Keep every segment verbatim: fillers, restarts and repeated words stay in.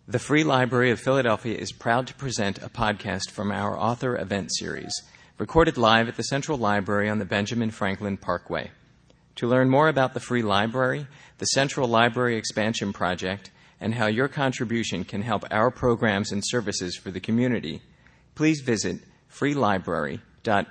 The Free Library of Philadelphia is proud to present a podcast from our author event series, recorded live at the Central Library on the Benjamin Franklin Parkway. To learn more about the Free Library, the Central Library Expansion Project, and how your contribution can help our programs and services for the community, please visit free library dot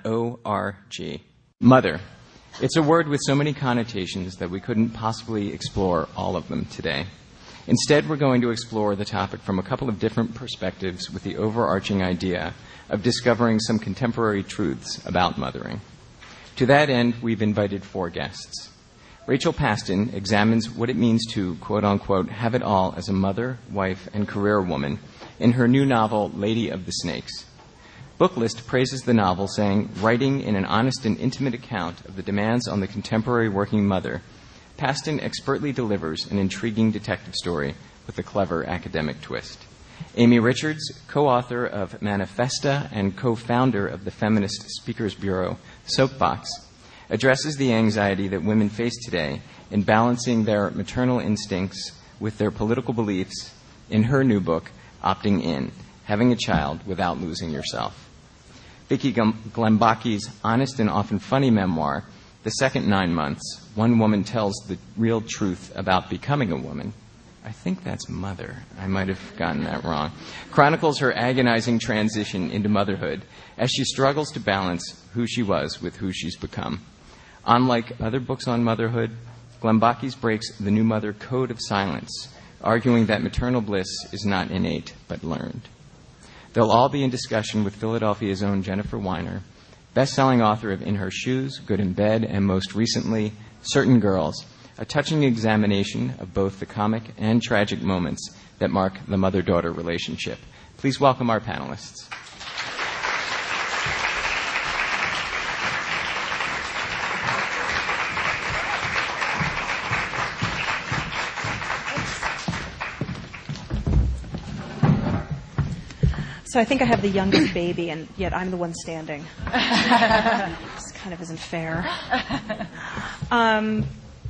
org. Mother. It's a word with so many connotations that we couldn't possibly explore all of them today. Instead, we're going to explore the topic from a couple of different perspectives with the overarching idea of discovering some contemporary truths about mothering. To that end, we've invited four guests. Rachel Paston examines what it means to, quote-unquote, have it all as a mother, wife, and career woman in her new novel, Lady of the Snakes. Booklist praises the novel, saying, writing in an honest and intimate account of the demands on the contemporary working mother, Paston expertly delivers an intriguing detective story with a clever academic twist. Amy Richards, co-author of Manifesta and co-founder of the feminist speakers bureau, Soapbox, addresses the anxiety that women face today in balancing their maternal instincts with their political beliefs in her new book, Opting In, Having a Child Without Losing Yourself. Vicki Glembachi's honest and often funny memoir, The Second Nine Months, One Woman Tells the Real Truth About Becoming a Woman, I think that's mother. I might have gotten that wrong. Chronicles her agonizing transition into motherhood as she struggles to balance who she was with who she's become. Unlike other books on motherhood, Glembachi's breaks the new mother code of silence, arguing that maternal bliss is not innate but learned. They'll all be in discussion with Philadelphia's own Jennifer Weiner, best-selling author of In Her Shoes, Good in Bed, and most recently, Certain Girls, a touching examination of both the comic and tragic moments that mark the mother-daughter relationship. Please welcome our panelists. So I think I have the youngest baby, and yet I'm the one standing. This kind of isn't fair. Um,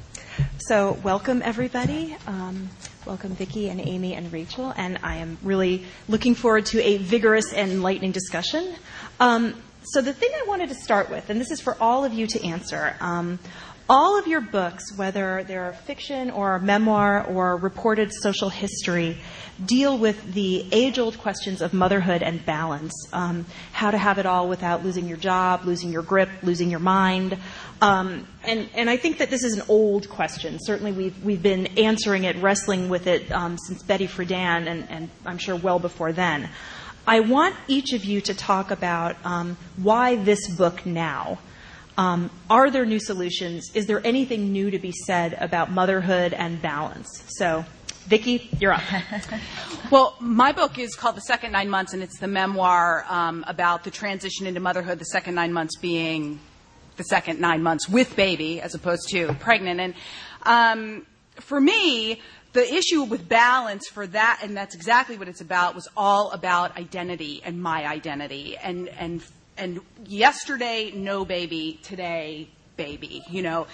so welcome, everybody. Um, welcome, Vicki and Amy and Rachel. And I am really looking forward to a vigorous and enlightening discussion. Um, so the thing I wanted to start with, and this is for all of you to answer, um, all of your books, whether they're fiction or memoir or reported social history, deal with the age-old questions of motherhood and balance, um, how to have it all without losing your job, losing your grip, losing your mind. Um, and, and I think that this is an old question. Certainly we've, we've been answering it, wrestling with it um, since Betty Friedan, and, and I'm sure well before then. I want each of you to talk about um, why this book now. Um, are there new solutions? Is there anything new to be said about motherhood and balance? So, Vicki, you're up. Well, my book is called The Second Nine Months, and it's the memoir um, about the transition into motherhood, the second nine months being the second nine months with baby as opposed to pregnant. And um, for me, the issue with balance for that, and that's exactly what it's about, was all about identity and my identity. And, and And yesterday, no baby. Today, baby. You know,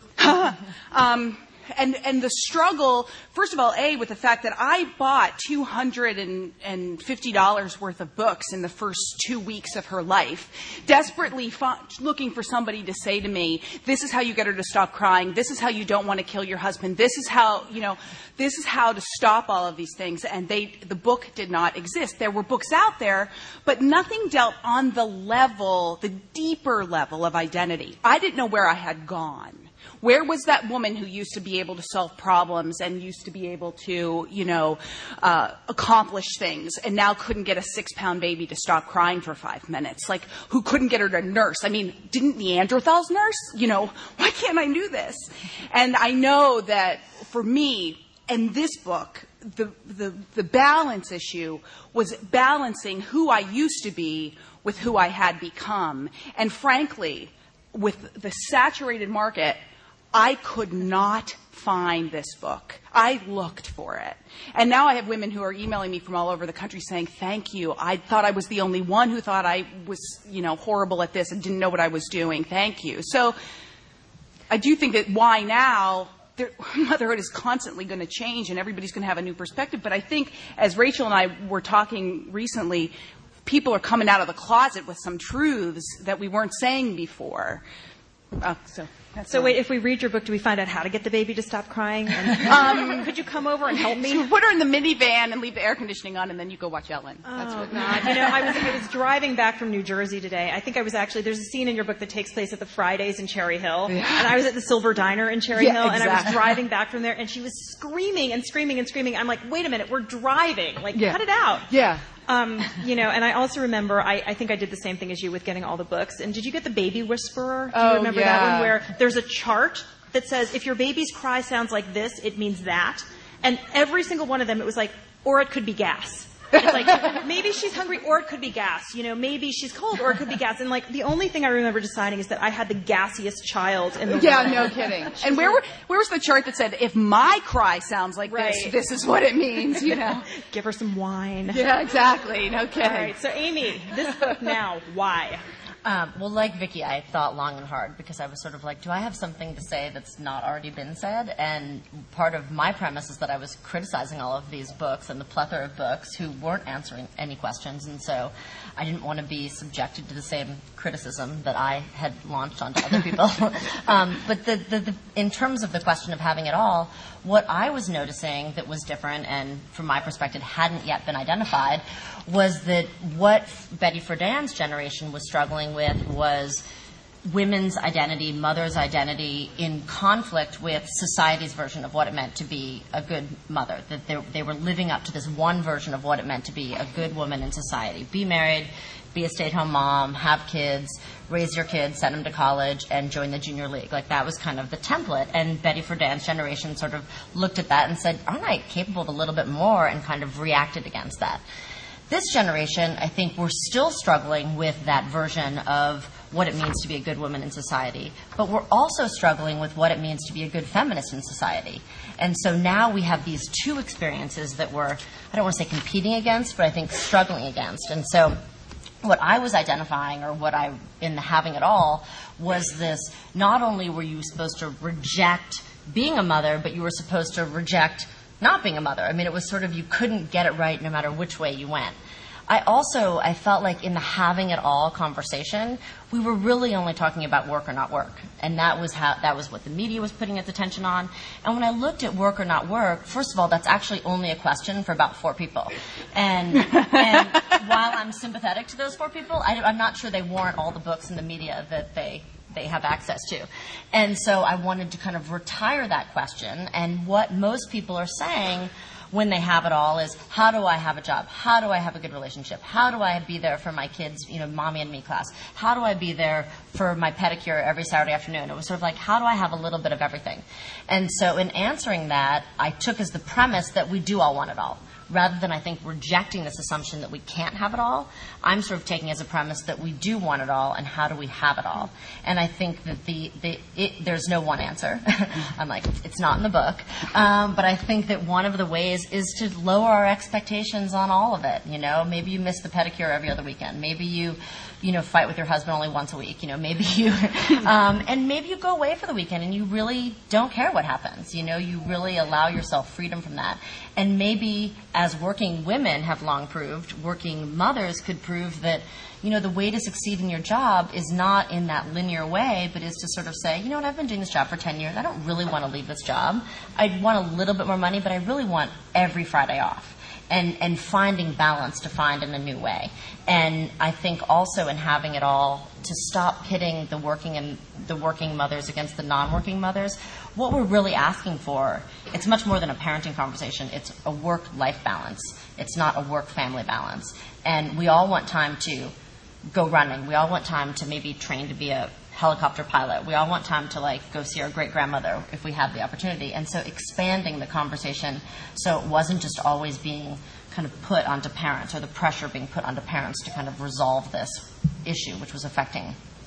um, and and the struggle. First of all, a with the fact that I bought two hundred and fifty dollars worth of books in the first two weeks of her life, desperately fo- looking for somebody to say to me, "This is how you get her to stop crying. This is how you don't want to kill your husband. This is how you know. This is how to stop all of these things." And they, the book did not exist. There were books out there, but nothing dealt on the level, the deeper level of identity. I didn't know where I had gone. Where was that woman who used to be able to solve problems and used to be able to, you know, uh, accomplish things and now couldn't get a six-pound baby to stop crying for five minutes? Like, who couldn't get her to nurse? I mean, didn't Neanderthals nurse? You know, why can't I do this? And I know that for me, in this book, the, the, the balance issue was balancing who I used to be with who I had become. And frankly, with the saturated market, I could not find this book. I looked for it. And now I have women who are emailing me from all over the country saying, thank you. I thought I was the only one who thought I was, you know, horrible at this and didn't know what I was doing. Thank you. So I do think that why now there, motherhood is constantly going to change and everybody's going to have a new perspective. But I think, as Rachel and I were talking recently, people are coming out of the closet with some truths that we weren't saying before. Uh, so that's so all. wait, if we read your book, do we find out how to get the baby to stop crying? And, um, could you come over and help me? So put her in the minivan and leave the air conditioning on, and then you go watch Ellen. Oh, That's what God. You know, I was, I was driving back from New Jersey today. I think I was actually, there's a scene in your book that takes place at the Fridays in Cherry Hill. Yeah. And I was at the Silver Diner in Cherry Yeah, Hill, and I was exactly. driving back from there, and she was screaming and screaming and screaming. I'm like, wait a minute, we're driving. Like, Yeah. cut it out. Yeah. Um, you know, and I also remember, I, I think I did the same thing as you with getting all the books. And did you get the Baby Whisperer? Do you Oh, remember yeah. that one where there's a chart that says if your baby's cry sounds like this, it means that. And every single one of them, it was like, or it could be gas. It's like, maybe she's hungry, or it could be gas. You know, maybe she's cold, or it could be gas. And like, the only thing I remember deciding is that I had the gassiest child in the Yeah, world. no kidding. And where were, where was the chart that said, if my cry sounds like Right. this, this is what it means, you know? Give her some wine. Yeah, exactly. No kidding. All right, so Amy, this book now, why? Um, well, like Vicky, I thought long and hard because I was sort of like, do I have something to say that's not already been said? And part of my premise is that I was criticizing all of these books and the plethora of books who weren't answering any questions. And so I didn't want to be subjected to the same criticism that I had launched onto other people. um, but the, the, the, in terms of the question of having it all, what I was noticing that was different and from my perspective hadn't yet been identified was that what Betty Friedan's generation was struggling with was women's identity, mother's identity in conflict with society's version of what it meant to be a good mother, that they, they were living up to this one version of what it meant to be a good woman in society. Be married, be a stay-at-home mom, have kids, raise your kids, send them to college, and join the junior league. Like, that was kind of the template. And Betty Friedan's generation sort of looked at that and said, aren't I capable of a little bit more, and kind of reacted against that. This generation, I think, we're still struggling with that version of what it means to be a good woman in society. But we're also struggling with what it means to be a good feminist in society. And so now we have these two experiences that we're, I don't want to say competing against, but I think struggling against. And so what I was identifying, or what I, in the having it all, was this, not only were you supposed to reject being a mother, but you were supposed to reject not being a mother. I mean, it was sort of, you couldn't get it right no matter which way you went. I also, I felt like in the having it all conversation, we were really only talking about work or not work. And that was how, that was what the media was putting its attention on. And when I looked at work or not work, first of all, that's actually only a question for about four people. And, and while I'm sympathetic to those four people, I, I'm not sure they warrant all the books in the media that they they have access to. And so I wanted to kind of retire that question. And what most people are saying when they have it all is, how do I have a job? How do I have a good relationship? How do I be there for my kids, you know, mommy and me class? How do I be there for my pedicure every Saturday afternoon? It was sort of like, how do I have a little bit of everything? And so in answering that, I took as the premise that we do all want it all. Rather than, I think, rejecting this assumption that we can't have it all, I'm sort of taking as a premise that we do want it all, and how do we have it all? And I think that the, the it, there's no one answer. I'm like, it's not in the book. Um, but I think that one of the ways is to lower our expectations on all of it. You know, maybe you miss the pedicure every other weekend. Maybe you, you know, fight with your husband only once a week. You know, maybe you, um, and maybe you go away for the weekend and you really don't care what happens. You know, you really allow yourself freedom from that. And maybe, as working women have long proved, working mothers could prove that, you know, the way to succeed in your job is not in that linear way, but is to sort of say, you know what, I've been doing this job for ten years. I don't really want to leave this job. I want a little bit more money, but I really want every Friday off. And, and finding balance to find in a new way. And I think also in having it all, to stop pitting the working and the working mothers against the non-working mothers, what we're really asking for, it's much more than a parenting conversation. It's a work-life balance. It's not a work-family balance. And we all want time to go running. We all want time to maybe train to be a helicopter pilot. We all want time to, like, go see our great-grandmother if we have the opportunity. And so expanding the conversation so it wasn't just always being kind of put onto parents, or the pressure being put onto parents to kind of resolve this issue, which was affecting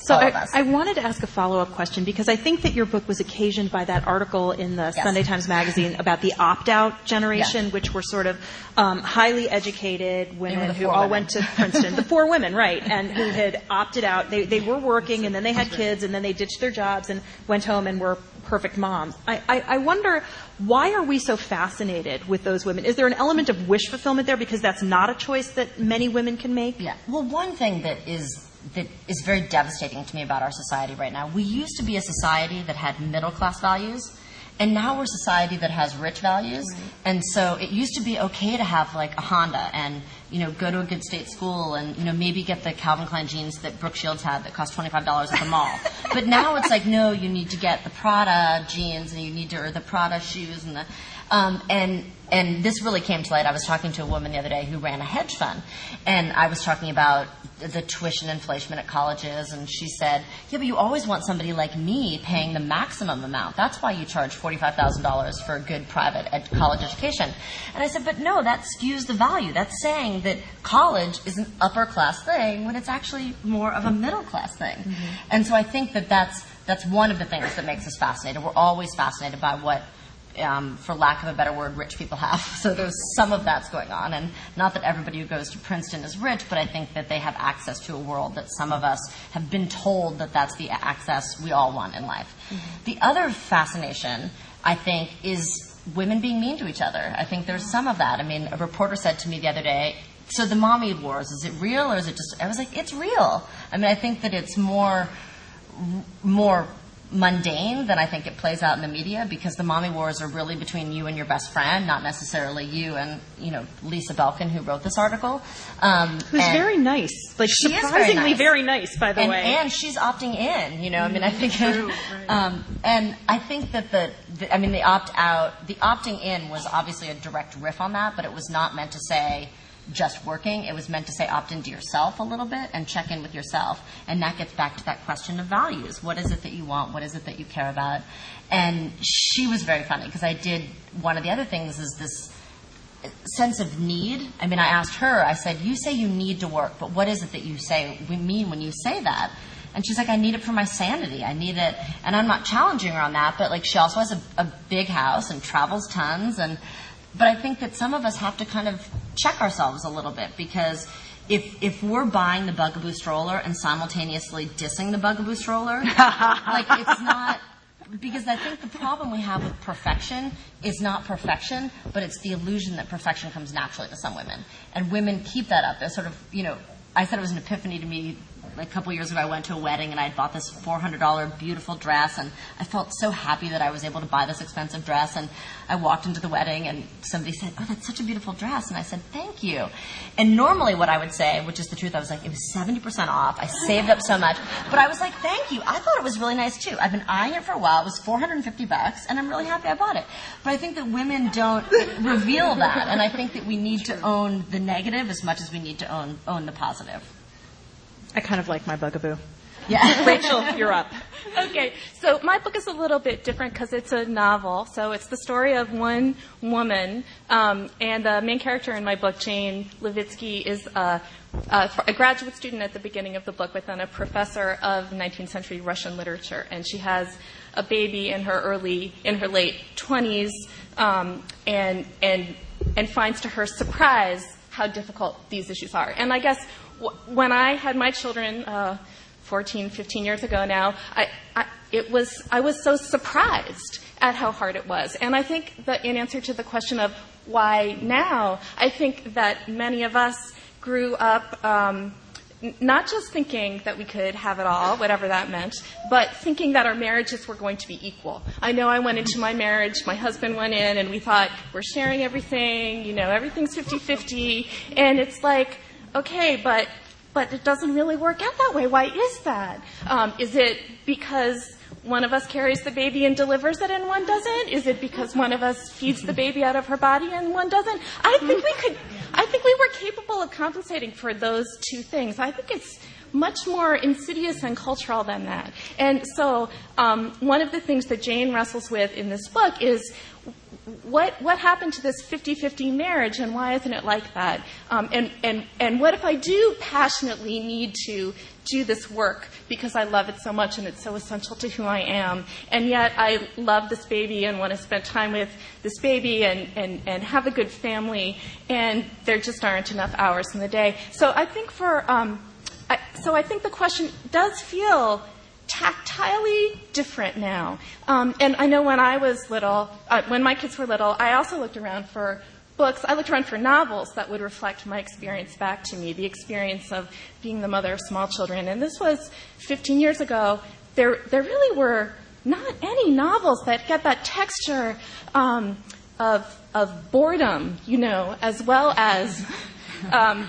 So all I, of us. I wanted to ask a follow-up question because I think that your book was occasioned by that article in the Yes. Sunday Times Magazine about the opt-out generation, Yeah. which were sort of um, highly educated women the who four all women. went to Princeton. The four women, right, and who had opted out. They, they were working, and then they had kids, and then they ditched their jobs and went home and were perfect moms. I, I, I wonder, why are we so fascinated with those women? Is there an element of wish fulfillment there because that's not a choice that many women can make? Yeah. Well, one thing that is that is very devastating to me about our society right now, we used to be a society that had middle class values, and now we're a society that has rich values. Right. And so it used to be okay to have like a Honda and, you know, go to a good state school and, you know, maybe get the Calvin Klein jeans that Brooke Shields had that cost twenty-five dollars at the mall. But now it's like, no, you need to get the Prada jeans and you need to, or the Prada shoes and the, um, and, and this really came to light. I was talking to a woman the other day who ran a hedge fund, and I was talking about the tuition inflation at colleges, and she said, yeah, but you always want somebody like me paying the maximum amount. That's why you charge forty-five thousand dollars for a good private ed- college education. And I said, but no, that skews the value. That's saying that college is an upper class thing when it's actually more of a middle class thing. Mm-hmm. And so I think that that's, that's one of the things that makes us fascinated. We're always fascinated by what Um, for lack of a better word, rich people have. So there's some of that's going on. And not that everybody who goes to Princeton is rich, but I think that they have access to a world that some of us have been told that that's the access we all want in life. Mm-hmm. The other fascination, I think, is women being mean to each other. I think there's some of that. I mean, a reporter said to me the other day, so the mommy wars, is it real or is it just... I was like, it's real. I mean, I think that it's more more... mundane than I think it plays out in the media, because the mommy wars are really between you and your best friend, not necessarily you and, you know, Lisa Belkin, who wrote this article. Um, Who's very nice. Like, she is surprisingly very very nice. nice, by the and, way. And she's opting in, you know, I mean, I think, True, right. um, and I think that the, the, I mean, the opt-out, the opting in was obviously a direct riff on that, but it was not meant to say, just working. It was meant to say opt into yourself a little bit and check in with yourself. And that gets back to that question of values. What is it that you want? What is it that you care about? And she was very funny because I did, one of the other things is this sense of need. I mean, I asked her, I said, you say you need to work, but what is it that you say, we mean when you say that? And she's like, I need it for my sanity. I need it. And I'm not challenging her on that, but like she also has a, a big house and travels tons. And But I think that some of us have to kind of check ourselves a little bit, because if if we're buying the Bugaboo stroller and simultaneously dissing the Bugaboo stroller, like it's not, because I think the problem we have with perfection is not perfection, but it's the illusion that perfection comes naturally to some women. And women keep that up. They're sort of, you know, I said it was an epiphany to me. Like a couple years ago, I went to a wedding and I had bought this four hundred dollars beautiful dress, and I felt so happy that I was able to buy this expensive dress. And I walked into the wedding and somebody said, oh, that's such a beautiful dress. And I said, thank you. And normally what I would say, which is the truth, I was like, it was seventy percent off. I saved up so much. But I was like, thank you. I thought it was really nice too. I've been eyeing it for a while. It was four hundred fifty bucks, and I'm really happy I bought it. But I think that women don't reveal that. And I think that we need to own the negative as much as we need to own own the positive. I kind of like my Bugaboo. Yeah. Rachel, you're up. Okay, so my book is a little bit different because it's a novel. So it's the story of one woman, um, and the main character in my book, Jane Levitsky, is a, a, a graduate student at the beginning of the book, but then a professor of nineteenth century Russian literature, and she has a baby in her early, in her late twenties, um, and and and finds to her surprise how difficult these issues are. And I guess w- when I had my children, uh, fourteen, fifteen years ago now, I, I, it was, I was so surprised at how hard it was. And I think that in answer to the question of why now, I think that many of us grew up um, n- not just thinking that we could have it all, whatever that meant, but thinking that our marriages were going to be equal. I know I went into my marriage, my husband went in, and we thought, we're sharing everything, you know, everything's fifty-fifty. And it's like, okay, but But it doesn't really work out that way. Why is that? Um, is it because one of us carries the baby and delivers it and one doesn't? Is it because one of us feeds the baby out of her body and one doesn't? I think we could, I think we were capable of compensating for those two things. I think it's much more insidious and cultural than that. And so um, one of the things that Jane wrestles with in this book is what what happened to this fifty-fifty marriage, and why isn't it like that? Um, and, and, and what if I do passionately need to do this work because I love it so much and it's so essential to who I am, and yet I love this baby and want to spend time with this baby and, and, and have a good family, and there just aren't enough hours in the day. So I think for um, I, so I think the question does feel tactilely different now. Um, and I know when I was little, uh, when my kids were little, I also looked around for books. I looked around for novels that would reflect my experience back to me, the experience of being the mother of small children. And this was fifteen years ago. There, there really were not any novels that get that texture um, of, of boredom, you know, as well as um,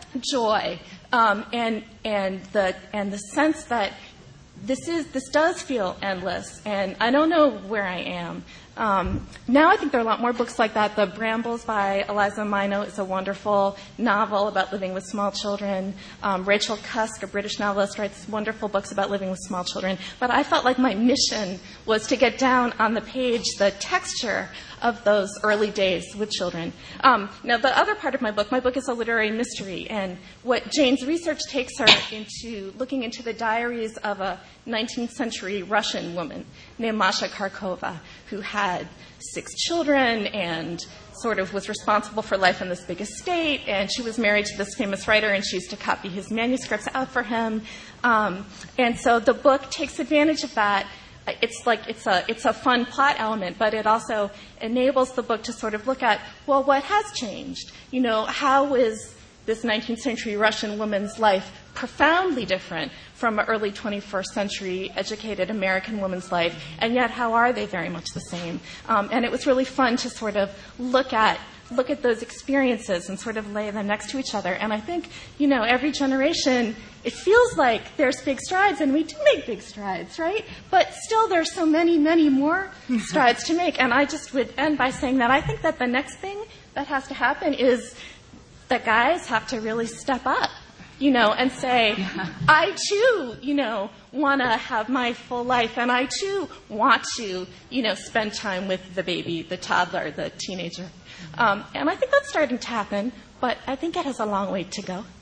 joy, um, and and the and the sense that This is this does feel endless, and I don't know where I am. Um, now I think there are a lot more books like that. The Brambles by Eliza Mino is a wonderful novel about living with small children. Um, Rachel Cusk, a British novelist, writes wonderful books about living with small children. But I felt like my mission was to get down on the page the texture of those early days with children. Um, now, the other part of my book, my book is a literary mystery, and what Jane's research takes her into looking into the diaries of a nineteenth century Russian woman named Masha Kharkova, who had six children and sort of was responsible for life on this big estate, and she was married to this famous writer, and she used to copy his manuscripts out for him. Um, and so the book takes advantage of that. It's like it's a it's a fun plot element, but it also enables the book to sort of look at, well, what has changed? You know, how is this nineteenth century Russian woman's life profoundly different from an early twenty-first century educated American woman's life, and yet how are they very much the same? Um, and it was really fun to sort of look at look at those experiences and sort of lay them next to each other. And I think, you know, every generation, it feels like there's big strides, and we do make big strides, right? But still there's so many, many more strides to make. And I just would end by saying that I think that the next thing that has to happen is that guys have to really step up, you know, and say, I too, you know, want to have my full life, and I too want to, you know, spend time with the baby, the toddler, the teenager. Um, and I think that's starting to happen, but I think it has a long way to go.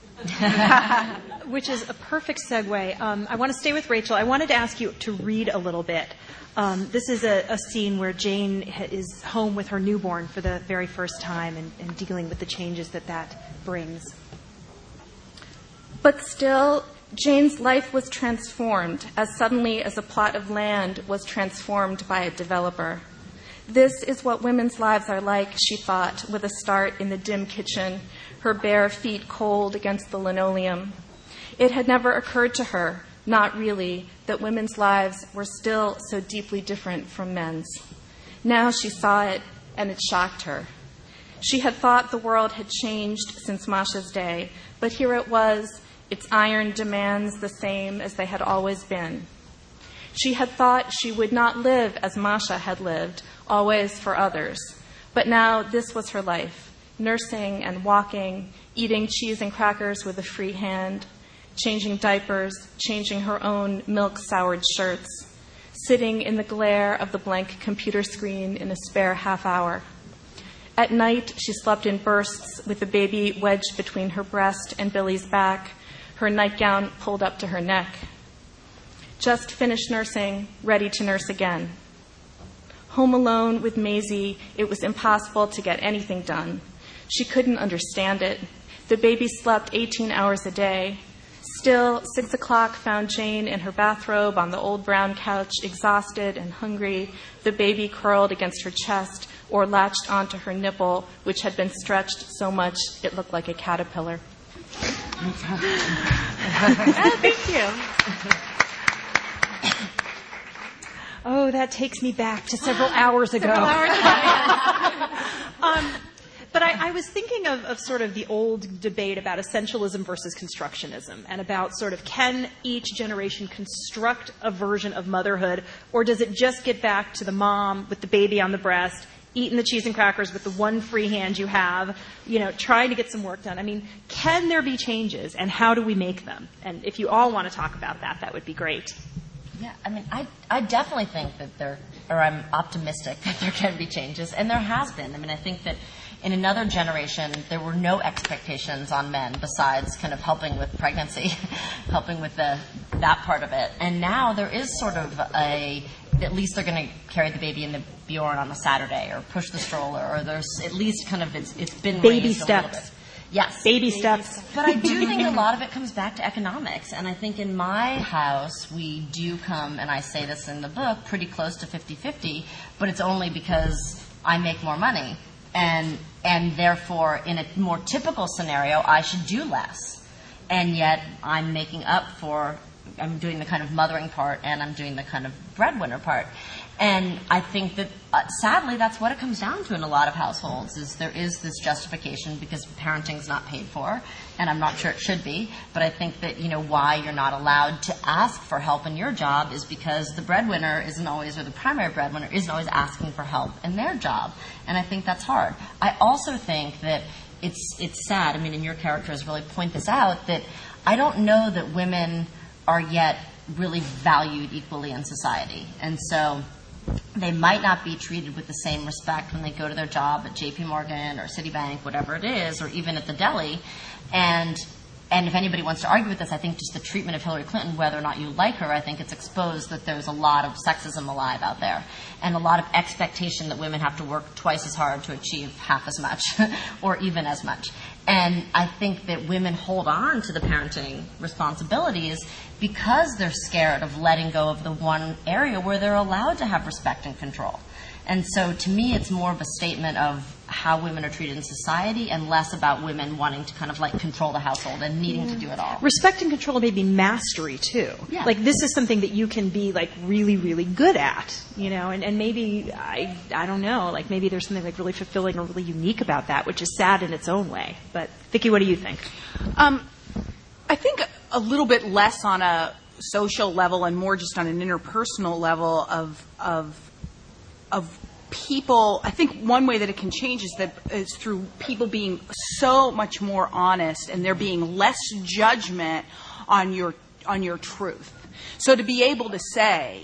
Which is a perfect segue. Um, I want to stay with Rachel. I wanted to ask you to read a little bit. Um, this is a, a scene where Jane ha- is home with her newborn for the very first time, and, and dealing with the changes that that brings. But still, Jane's life was transformed as suddenly as a plot of land was transformed by a developer. This is what women's lives are like, she thought, with a start in the dim kitchen, her bare feet cold against the linoleum. It had never occurred to her, not really, that women's lives were still so deeply different from men's. Now she saw it, and it shocked her. She had thought the world had changed since Masha's day, but here it was, its iron demands the same as they had always been. She had thought she would not live as Masha had lived, always for others. But now this was her life, nursing and walking, eating cheese and crackers with a free hand, changing diapers, changing her own milk-soured shirts, sitting in the glare of the blank computer screen in a spare half hour. At night, she slept in bursts with the baby wedged between her breast and Billy's back, her nightgown pulled up to her neck. Just finished nursing, ready to nurse again. Home alone with Maisie, it was impossible to get anything done. She couldn't understand it. The baby slept eighteen hours a day. Still, six o'clock found Jane in her bathrobe on the old brown couch, exhausted and hungry, the baby curled against her chest or latched onto her nipple, which had been stretched so much it looked like a caterpillar. Oh, thank you. Oh, that takes me back to several hours ago. Several hours ago. um, but I, I was thinking of, of sort of the old debate about essentialism versus constructionism, and about sort of, can each generation construct a version of motherhood, or does it just get back to the mom with the baby on the breast, eating the cheese and crackers with the one free hand you have, you know, trying to get some work done? I mean, can there be changes, and how do we make them? And if you all want to talk about that, that would be great. Yeah, I mean, I I definitely think that there or I'm optimistic that there can be changes, and there has been. I mean, I think that in another generation, there were no expectations on men besides kind of helping with pregnancy, helping with the that part of it. And now there is sort of a, at least they're going to carry the baby in the Bjorn on a Saturday, or push the stroller, or there's at least kind of, it's, it's been baby raised steps. a little bit. Yes. Baby, baby steps. steps. But I do think a lot of it comes back to economics. And I think in my house, we do come, and I say this in the book, pretty close to fifty-fifty, but it's only because I make more money. And and therefore, in a more typical scenario, I should do less. And yet, I'm making up for, I'm doing the kind of mothering part, and I'm doing the kind of breadwinner part. And I think that, uh, sadly, that's what it comes down to in a lot of households, is there is this justification because parenting's not paid for, and I'm not sure it should be, but I think that, you know, why you're not allowed to ask for help in your job is because the breadwinner isn't always, or the primary breadwinner isn't always asking for help in their job. And I think that's hard. I also think that it's it's sad, I mean, and your characters really point this out, that I don't know that women are yet really valued equally in society. And so they might not be treated with the same respect when they go to their job at J P Morgan or Citibank, whatever it is, or even at the deli. And and if anybody wants to argue with this, I think just the treatment of Hillary Clinton, whether or not you like her, I think it's exposed that there's a lot of sexism alive out there, and a lot of expectation that women have to work twice as hard to achieve half as much or even as much. And I think that women hold on to the parenting responsibilities because they're scared of letting go of the one area where they're allowed to have respect and control. And so to me, it's more of a statement of how women are treated in society and less about women wanting to kind of like control the household and needing yeah. to do it all. Respect and control, maybe mastery too. Yeah. Like this is something that you can be like really, really good at, you know, and, and maybe, I I don't know, like maybe there's something like really fulfilling or really unique about that, which is sad in its own way. But Vicki, what do you think? Um, I think a little bit less on a social level and more just on an interpersonal level of of of people. I think one way that it can change is that is through people being so much more honest, and there being less judgment on your on your truth. So to be able to say,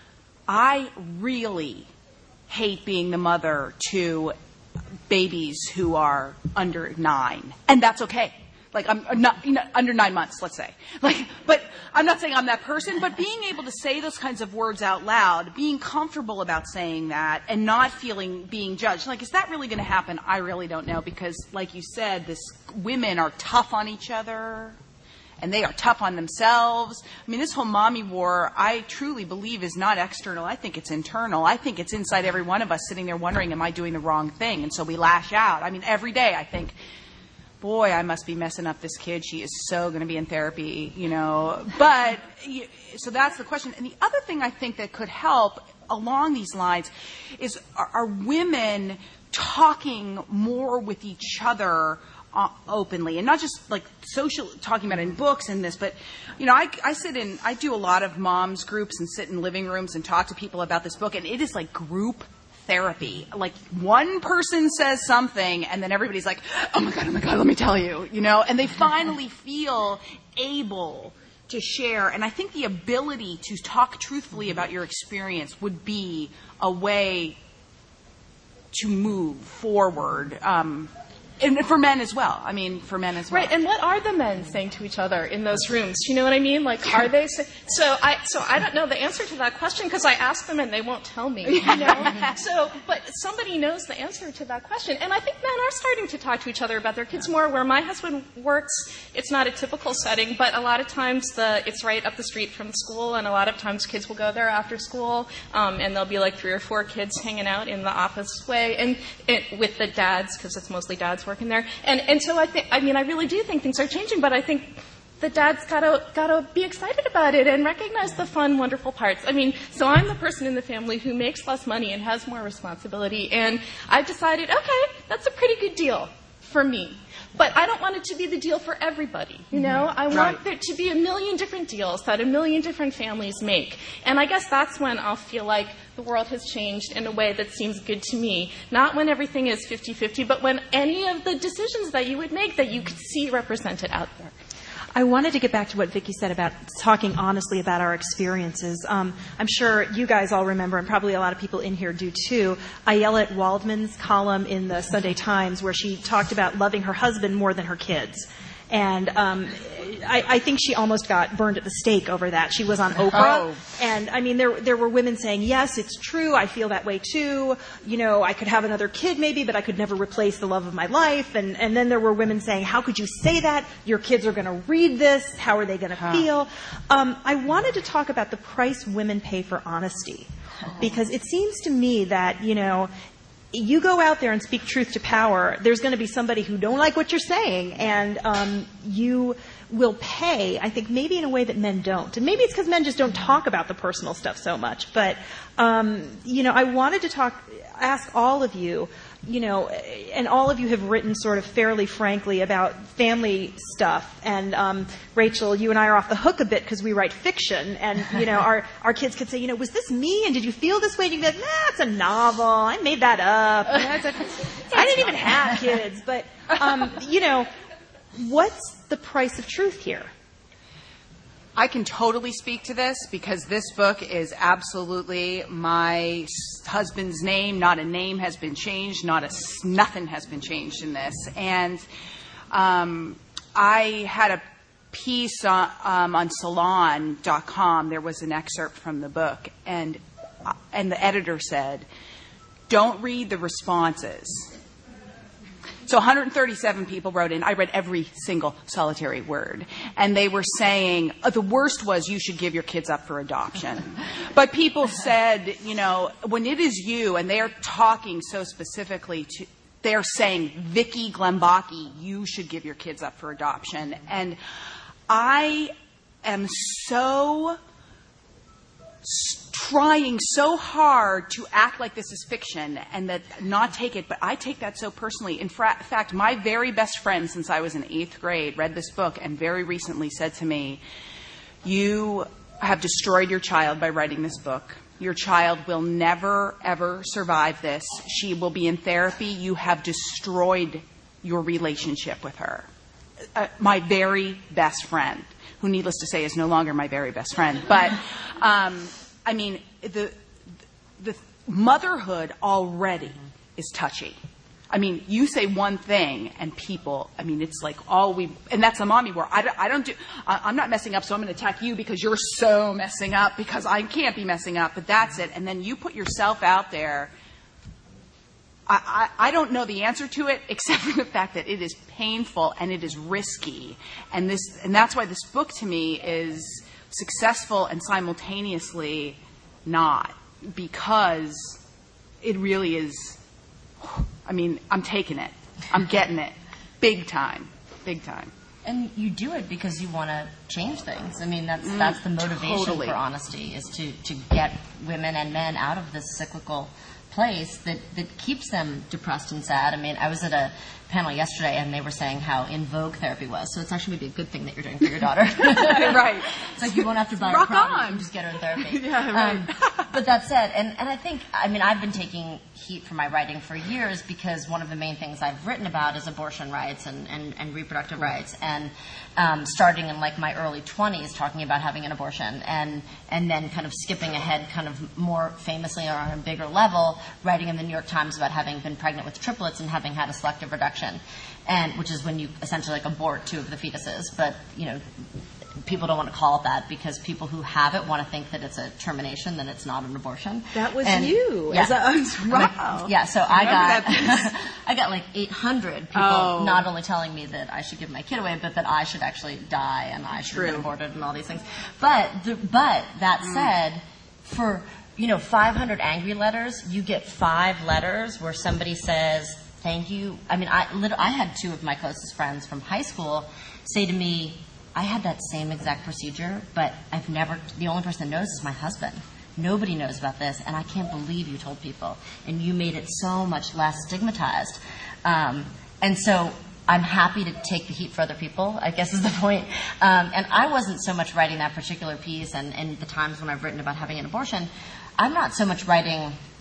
I really hate being the mother to babies who are under nine, and that's okay. Like I'm not, you know, under nine months, let's say. Like, but I'm not saying I'm that person. But being able to say those kinds of words out loud, being comfortable about saying that, and not feeling being judged. Like, is that really going to happen? I really don't know, because, like you said, this women are tough on each other, and they are tough on themselves. I mean, this whole mommy war, I truly believe, is not external. I think it's internal. I think it's inside every one of us, sitting there wondering, am I doing the wrong thing? And so we lash out. I mean, every day I think, boy, I must be messing up this kid. She is so going to be in therapy, you know. But, so that's the question. And the other thing I think that could help along these lines is, are, are women talking more with each other uh, openly? And not just like social, talking about it in books and this, but, you know, I, I sit in, I do a lot of moms groups and sit in living rooms and talk to people about this book. And it is like group therapy. Like one person says something and then everybody's like, oh my God, oh my God, let me tell you, you know, and they finally feel able to share. And I think the ability to talk truthfully about your experience would be a way to move forward. Um, and for men as well. I mean, for men as well. Right. And what are the men saying to each other in those rooms? Do you know what I mean? Like, are they say- so? I so I don't know the answer to that question because I ask them and they won't tell me. You know. So, but somebody knows the answer to that question, and I think men are starting to talk to each other about their kids more. Where my husband works, it's not a typical setting, but a lot of times the it's right up the street from school, and a lot of times kids will go there after school, um, and there'll be like three or four kids hanging out in the office way, and it, with the dads because it's mostly dads working there. And and so I think, I mean, I really do think things are changing, but I think the dads gotta gotta be excited about it and recognize the fun, wonderful parts. I mean, so I'm the person in the family who makes less money and has more responsibility, and I've decided, okay, that's a pretty good deal for me. But I don't want it to be the deal for everybody, you know? Mm-hmm. I want right. there to be a million different deals that a million different families make. And I guess that's when I'll feel like the world has changed in a way that seems good to me. Not when everything is fifty-fifty, but when any of the decisions that you would make that you could see represented out there. I wanted to get back to what Vicki said about talking honestly about our experiences. Um, I'm sure you guys all remember, and probably a lot of people in here do too, Ayelet Waldman's column in the Sunday Times where she talked about loving her husband more than her kids. And um, I, I think she almost got burned at the stake over that. She was on Oprah. Oh. And, I mean, there there were women saying, yes, it's true, I feel that way too. You know, I could have another kid maybe, but I could never replace the love of my life. And, and then there were women saying, how could you say that? Your kids are going to read this. How are they going to huh. feel? Um, I wanted to talk about the price women pay for honesty. Because it seems to me that, you know, you go out there and speak truth to power, there's going to be somebody who don't like what you're saying, and um, you will pay, I think, maybe in a way that men don't. And maybe it's because men just don't talk about the personal stuff so much. But, um, you know, I wanted to talk, ask all of you, you know, and all of you have written sort of fairly frankly about family stuff. And um, Rachel, you and I are off the hook a bit because we write fiction. And, you know, our, our kids could say, you know, was this me? And did you feel this way? And you can be like, nah, it's a novel. I made that up. You know, it's a, I didn't even have kids. But, um, you know, what's the price of truth here? I can totally speak to this because this book is absolutely my husband's name. Not a name has been changed. Not a nothing has been changed in this. And um, I had a piece on, um, on Salon dot com. There was an excerpt from the book, and uh, and the editor said, "Don't read the responses." So one hundred thirty-seven people wrote in. I read every single solitary word. And they were saying, oh, the worst was you should give your kids up for adoption. But people said, you know, when it is you, and they're talking so specifically to, they're saying, Vicki Glembaki, you should give your kids up for adoption. And I am so trying so hard to act like this is fiction and that not take it, but I take that so personally. In fra- fact, my very best friend since I was in eighth grade read this book and very recently said to me, you have destroyed your child by writing this book. Your child will never, ever survive this. She will be in therapy. You have destroyed your relationship with her. Uh, my very best friend, who needless to say is no longer my very best friend, but um, I mean, the the motherhood already is touchy. I mean, you say one thing and people, I mean, it's like all we, and that's a mommy war. I don't, I don't do, I, I'm not messing up, so I'm going to attack you because you're so messing up because I can't be messing up, but that's it. And then you put yourself out there. I, I, I don't know the answer to it except for the fact that it is painful and it is risky. And this, and that's why this book to me is successful and simultaneously not, because it really is, I mean, I'm taking it. I'm getting it. Big time. Big time. And you do it because you want to change things. I mean, that's that's the motivation totally. for honesty, is to, to get women and men out of this cyclical place that, that keeps them depressed and sad. I mean, I was at a panel yesterday and they were saying how in vogue therapy was. So it's actually maybe a good thing that you're doing for your daughter. Right. It's like you won't have to buy Rock her problems, on. you can just get her in therapy. Yeah, right. Um, but that said, and, and I think, I mean, I've been taking heat for my writing for years because one of the main things I've written about is abortion rights and, and, and reproductive rights. And um, starting in like my early twenties talking about having an abortion and, and then kind of skipping ahead kind of more famously or on a bigger level, writing in the New York Times about having been pregnant with triplets and having had a selective reduction. And which is when you essentially like abort two of the fetuses. But, you know, people don't want to call it that because people who have it want to think that it's a termination, then it's not an abortion. That was and, you. Yeah. As a, wow. Like, yeah, so I got I got like eight hundred people oh. not only telling me that I should give my kid away, but that I should actually die and I should True. get aborted and all these things. But the, but that mm. said, for, you know, five hundred angry letters, you get five letters where somebody says, thank you. I mean, I, literally, I had two of my closest friends from high school say to me, I had that same exact procedure, but I've never, the only person that knows is my husband. Nobody knows about this, and I can't believe you told people. And you made it so much less stigmatized. Um, and so I'm happy to take the heat for other people, I guess is the point. Um, and I wasn't so much writing that particular piece, and, and the times when I've written about having an abortion, I'm not so much writing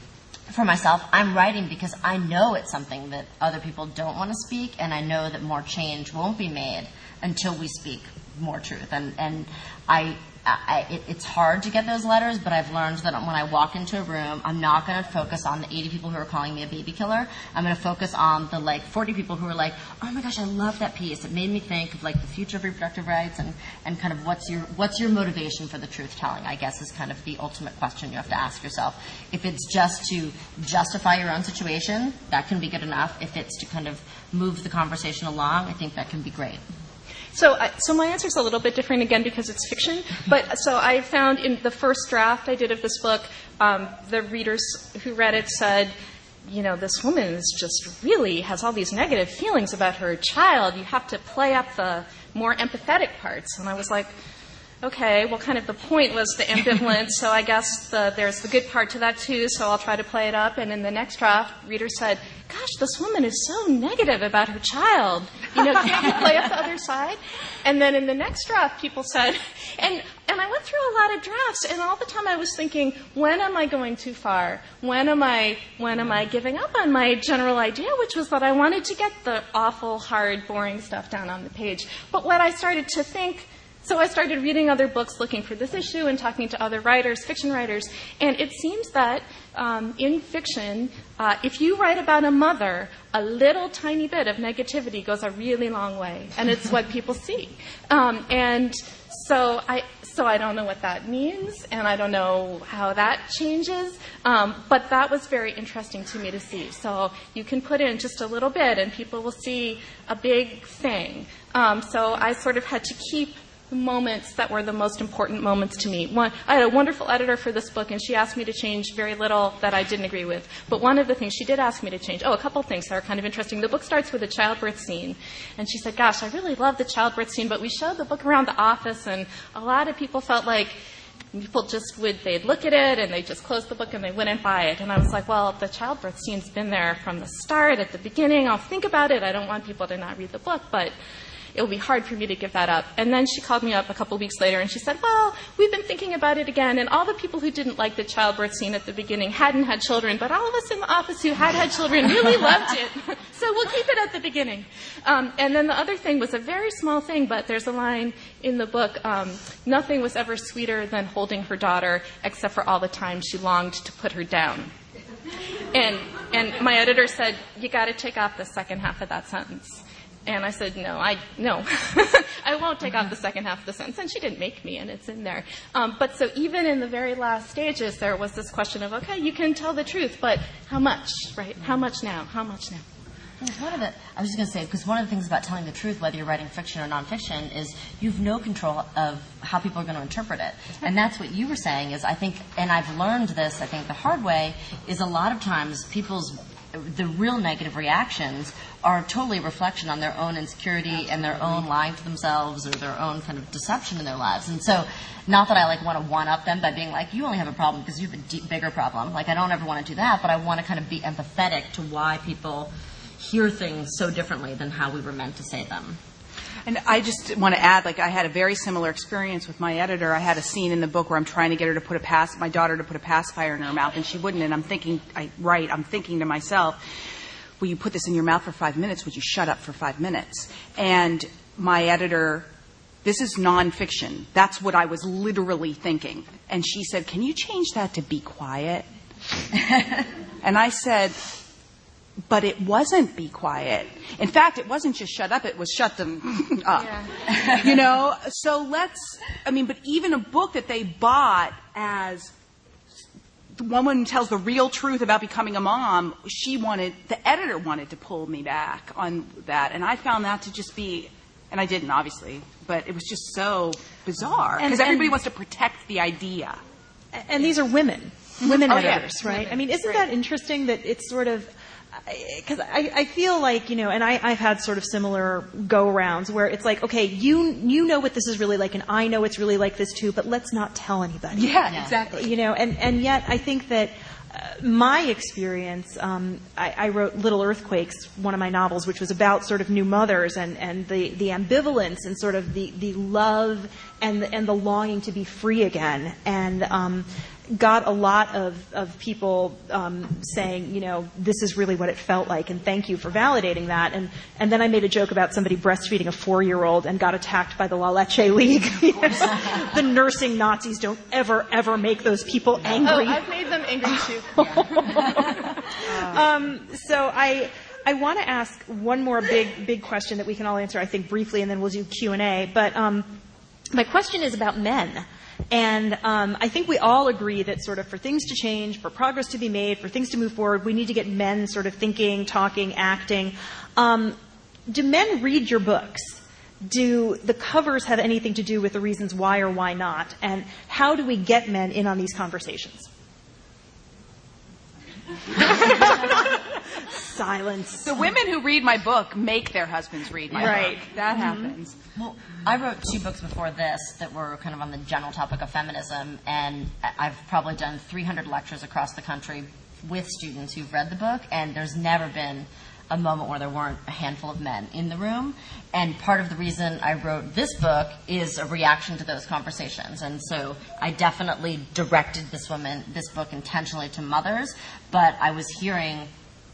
for myself, I'm writing because I know it's something that other people don't want to speak, and I know that more change won't be made until we speak more truth. And and I, I it, it's hard to get those letters, but I've learned that when I walk into a room, I'm not going to focus on the eighty people who are calling me a baby killer. I'm going to focus on the like forty people who are like, oh my gosh, I love that piece. It made me think of like the future of reproductive rights and, and kind of what's your what's your motivation for the truth telling, I guess, is kind of the ultimate question you have to ask yourself. If it's just to justify your own situation, that can be good enough. If it's to kind of move the conversation along, I think that can be great. So, uh, so my answer is a little bit different again because it's fiction. But so I found in the first draft I did of this book, um, the readers who read it said, you know, this woman is just really has all these negative feelings about her child. You have to play up the more empathetic parts. And I was like, okay, well, kind of the point was the ambivalence, so I guess the, there's the good part to that too, so I'll try to play it up. And in the next draft, readers said, gosh, this woman is so negative about her child. You know, can't you play up the other side? And then in the next draft, people said, and, and I went through a lot of drafts, and all the time I was thinking, when am I going too far? When am I, when am I giving up on my general idea, which was that I wanted to get the awful, hard, boring stuff down on the page. But what I started to think, so I started reading other books looking for this issue and talking to other writers, fiction writers, and it seems that um, in fiction, uh, if you write about a mother, a little tiny bit of negativity goes a really long way, and it's what people see. Um, and so I, so I don't know what that means, and I don't know how that changes, um, but that was very interesting to me to see. So you can put in just a little bit, and people will see a big thing. Um, so I sort of had to keep moments that were the most important moments to me. One, I had a wonderful editor for this book, and she asked me to change very little that I didn't agree with. But one of the things she did ask me to change, oh, a couple of things that are kind of interesting. The book starts with a childbirth scene, and she said, gosh, I really love the childbirth scene, but we showed the book around the office, and a lot of people felt like people just would, they'd look at it, and they'd just close the book, and they wouldn't buy it. And I was like, well, the childbirth scene's been there from the start, at the beginning. I'll think about it. I don't want people to not read the book, but it will be hard for me to give that up. And then she called me up a couple of weeks later, and she said, well, we've been thinking about it again, and all the people who didn't like the childbirth scene at the beginning hadn't had children, but all of us in the office who had had children really loved it, so we'll keep it at the beginning. Um, and then the other thing was a very small thing, but there's a line in the book, um, nothing was ever sweeter than holding her daughter, except for all the time she longed to put her down. And, and my editor said, you got to take off the second half of that sentence. And I said, no, I no, I won't take off the second half of the sentence. And she didn't make me, and it's in there. Um, but so even in the very last stages, there was this question of, okay, you can tell the truth, but how much, right? How much now? How much now? One of the, I was just going to say, because one of the things about telling the truth, whether you're writing fiction or nonfiction, is you have no control of how people are going to interpret it. And that's what you were saying is, I think, and I've learned this, I think, the hard way, is a lot of times people's the real negative reactions are totally a reflection on their own insecurity Absolutely. And their own lying to themselves or their own kind of deception in their lives. And so, not that I like want to one-up them by being like, you only have a problem because you have a deep, bigger problem. Like, I don't ever want to do that, but I want to kind of be empathetic to why people hear things so differently than how we were meant to say them. And I just want to add, like, I had a very similar experience with my editor. I had a scene in the book where I'm trying to get her to put a pass, my daughter to put a pacifier in her mouth, and she wouldn't. And I'm thinking, I, right, I'm thinking to myself, will you put this in your mouth for five minutes? Would you shut up for five minutes? And my editor, this is nonfiction. That's what I was literally thinking. And she said, can you change that to be quiet? And I said, but it wasn't be quiet. In fact, it wasn't just shut up, it was shut them up. Yeah. You know, so let's, I mean, but even a book that they bought as the woman tells the real truth about becoming a mom, she wanted, the editor wanted to pull me back on that. And I found that to just be, and I didn't, obviously, but it was just so bizarre. Because everybody wants to protect the idea. And these are women, women oh, editors, yeah. right? Women. I mean, isn't right. that interesting that it's sort of, because I, I feel like, you know, and I, I've had sort of similar go-arounds where it's like, okay, you you know what this is really like, and I know it's really like this too, but let's not tell anybody. Yeah, yeah. exactly. You know, and, and yet I think that uh, my experience, um, I, I wrote Little Earthquakes, one of my novels, which was about sort of new mothers and, and the, the ambivalence and sort of the, the love and the, and the longing to be free again. And um, got a lot of, of people um, saying, you know, this is really what it felt like, and thank you for validating that. And, and then I made a joke about somebody breastfeeding a four-year-old and got attacked by the La Leche League. You know? The nursing Nazis don't ever, ever make those people angry. Oh, I've made them angry too. um, so I... I want to ask one more big, big question that we can all answer, I think, briefly, and then we'll do Q and A. But um, my question is about men. And um, I think we all agree that sort of for things to change, for progress to be made, for things to move forward, we need to get men sort of thinking, talking, acting. Um, do men read your books? Do the covers have anything to do with the reasons why or why not? And how do we get men in on these conversations? Silence. The women who read my book make their husbands read my right. book. That mm-hmm. happens. Well, I wrote two books before this that were kind of on the general topic of feminism, and I've probably done three hundred lectures across the country with students who've read the book, and there's never been a moment where there weren't a handful of men in the room. And part of the reason I wrote this book is a reaction to those conversations. And so I definitely directed this woman, this book intentionally to mothers, but I was hearing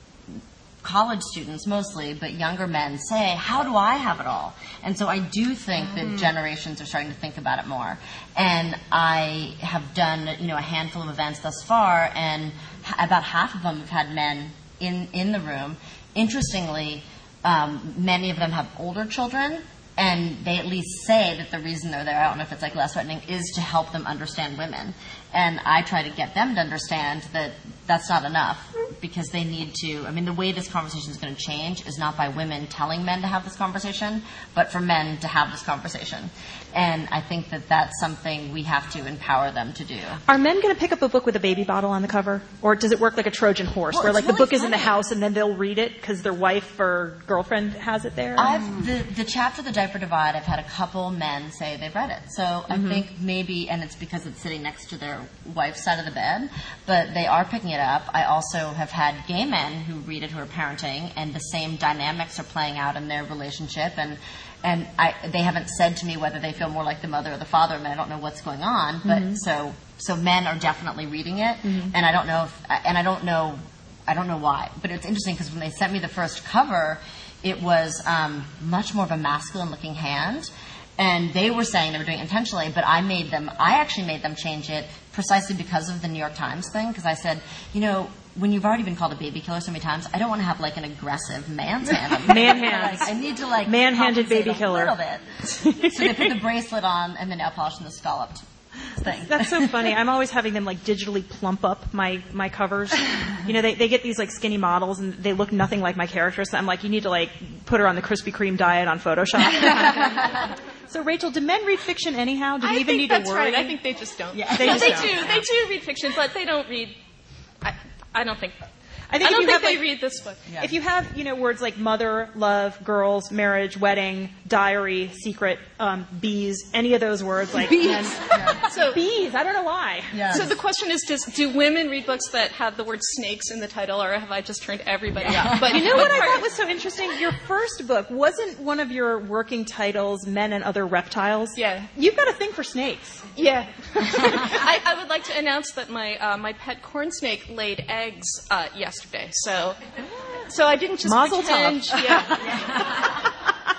college students mostly, but younger men say, how do I have it all? And so I do think mm. that generations are starting to think about it more. And I have done, you know, a handful of events thus far, and about half of them have had men in, in the room. Interestingly, um, many of them have older children, and they at least say that the reason they're there, I don't know if it's like less threatening, is to help them understand women. And I try to get them to understand that that's not enough, because they need to, I mean, the way this conversation is going to change is not by women telling men to have this conversation, but for men to have this conversation. And I think that that's something we have to empower them to do. Are men going to pick up a book with a baby bottle on the cover? Or does it work like a Trojan horse, well, where like really the book funny. is in the house and then they'll read it because their wife or girlfriend has it there? I've, the, the chapter, The Diaper Divide, I've had a couple men say they've read it. So mm-hmm. I think maybe, and it's because it's sitting next to their wife's side of the bed, but they are picking it up. I also have had gay men who read it who are parenting, and the same dynamics are playing out in their relationship. And And I, they haven't said to me whether they feel more like the mother or the father, and I don't know what's going on. But mm-hmm. so, so men are definitely reading it, mm-hmm. and I don't know if, and I don't know, I don't know why. But it's interesting because when they sent me the first cover, it was um, much more of a masculine-looking hand, and they were saying they were doing it intentionally. But I made them, I actually made them change it precisely because of the New York Times thing. Because I said, you know, when you've already been called a baby killer so many times, I don't want to have like an aggressive man's hand. Man hands. Like, I need to like man-handed baby a killer. little bit. So they put the bracelet on and the nail polish and the scalloped thing. That's so funny. I'm always having them like digitally plump up my, my covers. You know, they, they get these like skinny models and they look nothing like my character. So I'm like, you need to like put her on the Krispy Kreme diet on Photoshop. So, Rachel, do men read fiction anyhow? Do they I even think need that's to worry? right. I think they just don't. Yeah, they, no, just they don't. do. They do read fiction, but they don't read. I, I don't think. I, think I don't if you think have, they like, read this book. Yeah. If you have, you know, words like mother, love, girls, marriage, wedding, diary, secret, um, bees, any of those words, like bees. Men, yeah. So bees. I don't know why. Yeah. So the question is, just do women read books that have the word snakes in the title, or have I just turned everybody yeah. off? But you know what I thought was so interesting? Your first book wasn't one of your working titles, Men and Other Reptiles. Yeah. You've got a thing for snakes. Yeah. I, I would like to announce that my uh, my pet corn snake laid eggs uh, yesterday. So. So I didn't just Mazel pretend. tov. Yeah.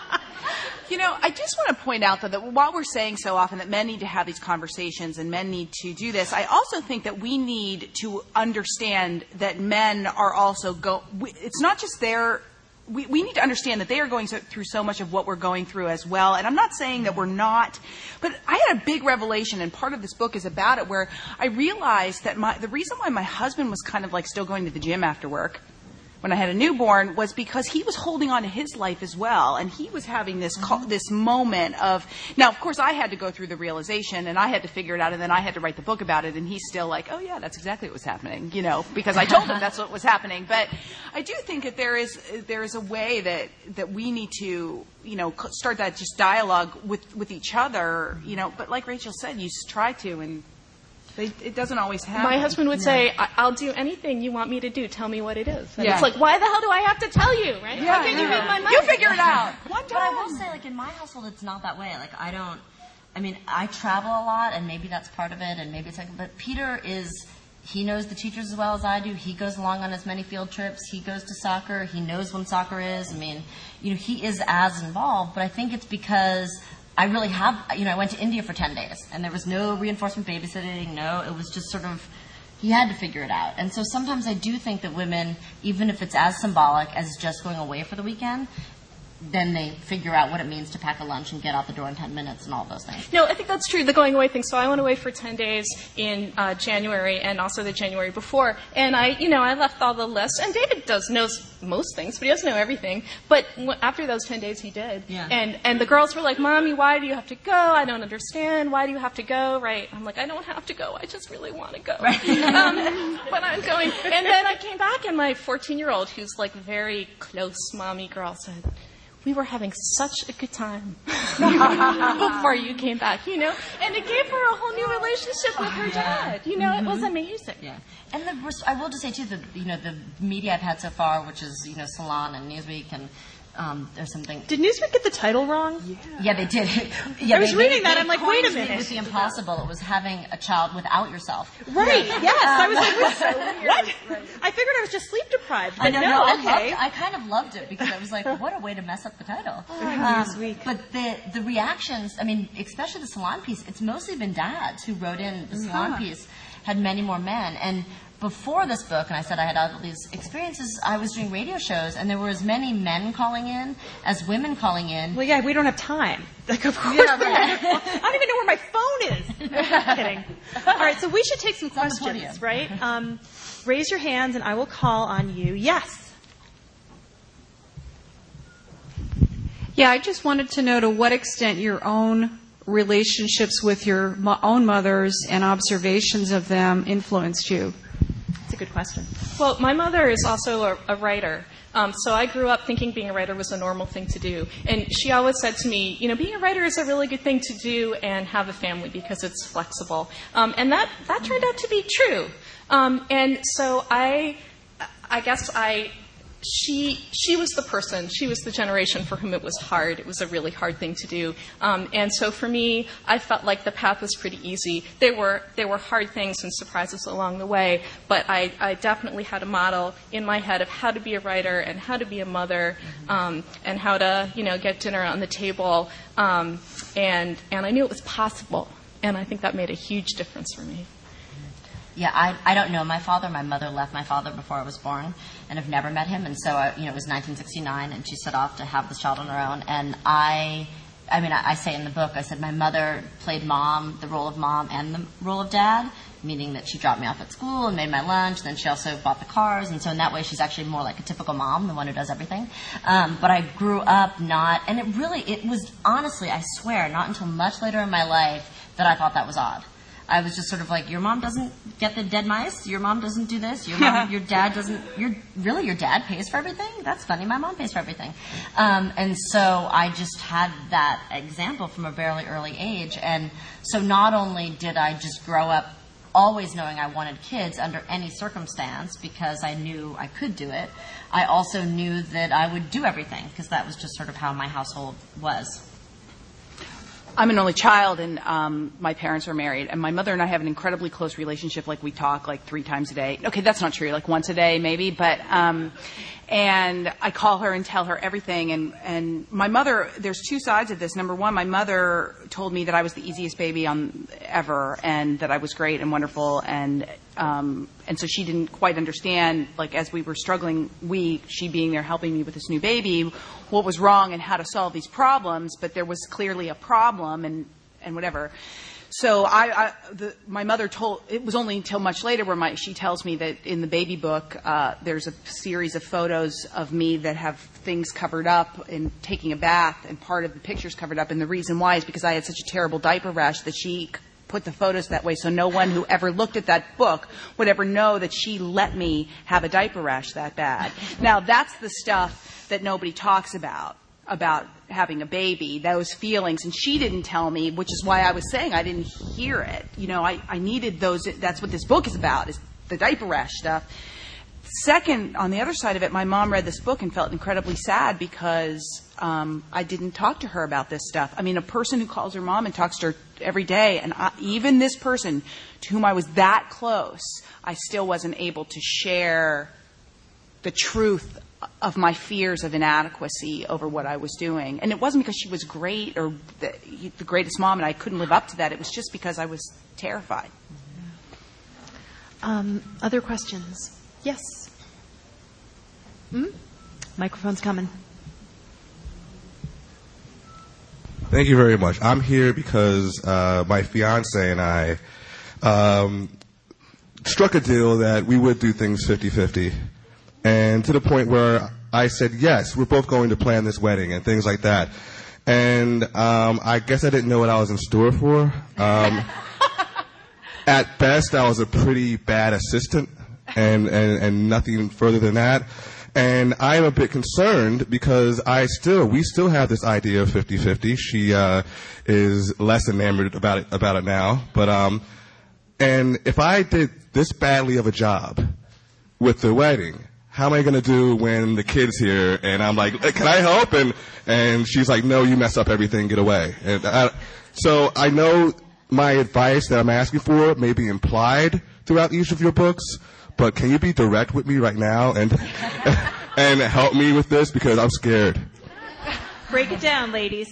You know, I just want to point out, though, that while we're saying so often that men need to have these conversations and men need to do this, I also think that we need to understand that men are also go. It's not just their. We, we need to understand that they are going so, through so much of what we're going through as well. And I'm not saying that we're not, but I had a big revelation, and part of this book is about it, where I realized that my, the reason why my husband was kind of like still going to the gym after work when I had a newborn was because he was holding on to his life as well, and he was having this mm-hmm. this moment of. Now, of course, I had to go through the realization, and I had to figure it out, and then I had to write the book about it, and he's still like, "Oh yeah, that's exactly what was happening," you know, because I told him that's what was happening. But I do think that there is there is a way that that we need to, you know, start that just dialogue with with each other, you know. But like Rachel said, you try to, and They, it doesn't always happen. My husband would say, I- I'll do anything you want me to do. Tell me what it is. And yeah. it's like, why the hell do I have to tell you, right? Yeah, How can yeah. you read my mind? You figure it out. One time. But I will say, like, in my household, it's not that way. Like, I don't, I mean, I travel a lot, and maybe that's part of it, and maybe it's like, but Peter is, he knows the teachers as well as I do. He goes along on as many field trips. He goes to soccer. He knows when soccer is. I mean, you know, he is as involved, but I think it's because I really have, you know, I went to India for ten days, and there was no reinforcement babysitting, no, it was just sort of, he had to figure it out. And so sometimes I do think that women, even if it's as symbolic as just going away for the weekend, then they figure out what it means to pack a lunch and get out the door in ten minutes and all those things. No, I think that's true, the going away thing. So I went away for ten days in uh, January and also the January before. And I, you know, I left all the lists. And David does knows most things, but he doesn't know everything. But w- after those ten days, he did. Yeah. And and the girls were like, Mommy, why do you have to go? I don't understand. Why do you have to go? Right? I'm like, I don't have to go. I just really want to go. Right. um, but I'm going. And then I came back, and my fourteen-year-old, who's like very close mommy girl, said, we were having such a good time before you came back, you know? And it gave her a whole new relationship with her yeah. dad. You know, mm-hmm. It was amazing. Yeah. And the, I will just say, too, that, you know, the media I've had so far, which is, you know, Salon and Newsweek and um, there's something. Did Newsweek get the title wrong? Yeah, yeah they did. yeah, I was they, reading they, that. they I'm like, wait a coined minute. It was the impossible. It was having a child without yourself. Right. Yeah. Yes. Um, I was like, what's so weird? What? Right. I figured I was just sleep deprived. But I know. no, no okay. I, loved, I kind of loved it because I was like, what a way to mess up the title. Oh, um, Newsweek. But the the reactions, I mean, especially the Salon piece, it's mostly been dads who wrote in the Salon uh-huh. piece, had many more men. And before this book, and I said I had all these experiences, I was doing radio shows, and there were as many men calling in as women calling in. Well, yeah, we don't have time. Like, of course. Yeah, right. I don't even know where my phone is. I'm kidding. All right, so we should take some It's on the questions, podium. right? Um, raise your hands, and I will call on you. Yes. Yeah, I just wanted to know to what extent your own relationships with your mo- own mothers and observations of them influenced you. That's a good question. Well, my mother is also a, a writer. Um, so I grew up thinking being a writer was a normal thing to do. And she always said to me, you know, being a writer is a really good thing to do and have a family because it's flexible. Um, and that, that turned out to be true. Um, and so I, I guess I, she, she was the person, she was the generation for whom it was hard. It was a really hard thing to do. Um, and so for me, I felt like the path was pretty easy. There were, there were hard things and surprises along the way, but I, I definitely had a model in my head of how to be a writer and how to be a mother, um, and how to, you know, get dinner on the table. Um, and, and I knew it was possible. And I think that made a huge difference for me. Yeah, I I don't know my father. My mother left my father before I was born, and I've never met him. And so, I, you know, it was nineteen sixty-nine, and she set off to have this child on her own. And I, I mean, I, I say in the book, I said my mother played mom, the role of mom, and the role of dad, meaning that she dropped me off at school and made my lunch. And then she also bought the cars, and so in that way, she's actually more like a typical mom, the one who does everything. Um, but I grew up not, and it really, it was honestly, I swear, not until much later in my life that I thought that was odd. I was just sort of like, your mom doesn't get the dead mice. Your mom doesn't do this. Your mom, your dad doesn't. Your really, your dad pays for everything. That's funny. My mom pays for everything. Um, and so I just had that example from a very early age. And so not only did I just grow up always knowing I wanted kids under any circumstance because I knew I could do it, I also knew that I would do everything because that was just sort of how my household was. I'm an only child, and um, my parents are married, and my mother and I have an incredibly close relationship. Like, we talk like three times a day. Okay, that's not true. Like once a day, maybe. But um, and I call her and tell her everything. And and my mother, there's two sides of this. Number one, my mother told me that I was the easiest baby on ever, and that I was great and wonderful, and um, and so she didn't quite understand. Like as we were struggling, we, she being there helping me with this new baby, what was wrong and how to solve these problems. But there was clearly a problem, and and whatever. So I, I the, my mother told, it was only until much later where my, she tells me that in the baby book, uh, there's a series of photos of me that have things covered up and taking a bath, and part of the picture's covered up. And the reason why is because I had such a terrible diaper rash that she put the photos that way, so no one who ever looked at that book would ever know that she let me have a diaper rash that bad. Now that's the stuff that nobody talks about. about having a baby, those feelings, and she didn't tell me, which is why I was saying I didn't hear it. You know, I, I needed those, that's what this book is about, is the diaper rash stuff. second, on the other side of it, my mom read this book and felt incredibly sad because um, I didn't talk to her about this stuff. I mean, a person who calls her mom and talks to her every day, and I, even this person to whom I was that close, I still wasn't able to share the truth of my fears of inadequacy over what I was doing. And it wasn't because she was great or the, the greatest mom and I couldn't live up to that. It was just because I was terrified. Um, other questions? Yes. Hmm? Microphone's coming. Thank you very much. I'm here because uh, my fiance and I um, struck a deal that we would do things fifty-fifty. And to the point where I said, yes, we're both going to plan this wedding and things like that. And um, I guess I didn't know what I was in store for. Um, at best, I was a pretty bad assistant and, and, and nothing further than that. And I'm a bit concerned because I still, we still have this idea of fifty-fifty. She uh, is less enamored about it, about it now. But, um, and if I did this badly of a job with the wedding, how am I going to do when the kid's here? And I'm like, can I help? And and she's like, no, you mess up everything, get away. And I, so I know my advice that I'm asking for may be implied throughout each of your books, but can you be direct with me right now and and help me with this because I'm scared. Break it down, ladies.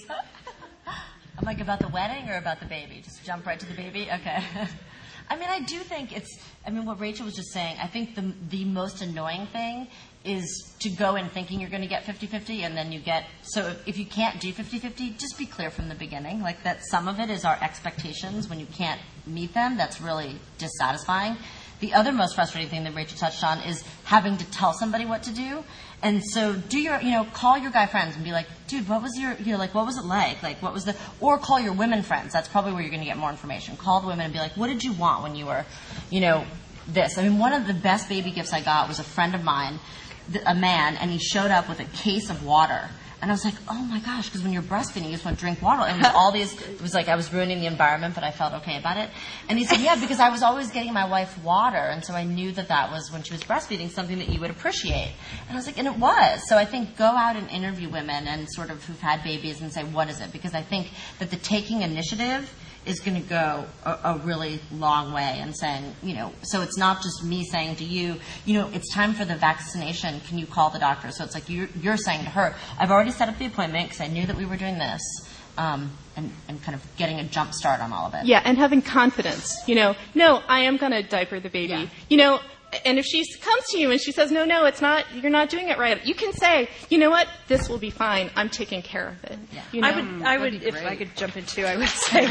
I'm like, about the wedding or about the baby? Just jump right to the baby? Okay. I mean, I do think it's, I mean, what Rachel was just saying, I think the the most annoying thing is to go in thinking you're going to get fifty-fifty and then you get, so if, if you can't do fifty-fifty, just be clear from the beginning, like that some of it is our expectations. When you can't meet them, that's really dissatisfying. The other most frustrating thing that Rachel touched on is having to tell somebody what to do. And so do your, you know, call your guy friends and be like, dude, what was your, you know, like, what was it like? Like, what was the, or call your women friends. That's probably where you're going to get more information. Call the women and be like, what did you want when you were, you know, this? I mean, one of the best baby gifts I got was a friend of mine, a man, and he showed up with a case of water. And I was like, oh my gosh, because when you're breastfeeding, you just want to drink water. And it was all these, it was like I was ruining the environment, but I felt okay about it. And he said, yeah, because I was always getting my wife water. And so I knew that that was, when she was breastfeeding, something that you would appreciate. And I was like, and it was. So I think go out and interview women and sort of who've had babies and say, what is it? Because I think that the taking initiative is going to go a, a really long way and saying, you know, so it's not just me saying to you, you know, it's time for the vaccination. Can you call the doctor? So it's like you're, you're saying to her, I've already set up the appointment because I knew that we were doing this, um, and, and kind of getting a jump start on all of it. Yeah, and having confidence. You know, no, I am going to diaper the baby. Yeah. You know, and if she comes to you and she says, no, no, it's not, you're not doing it right, you can say, you know what, this will be fine. I'm taking care of it. Yeah. You know? I would, I would, if I could jump in too, I would say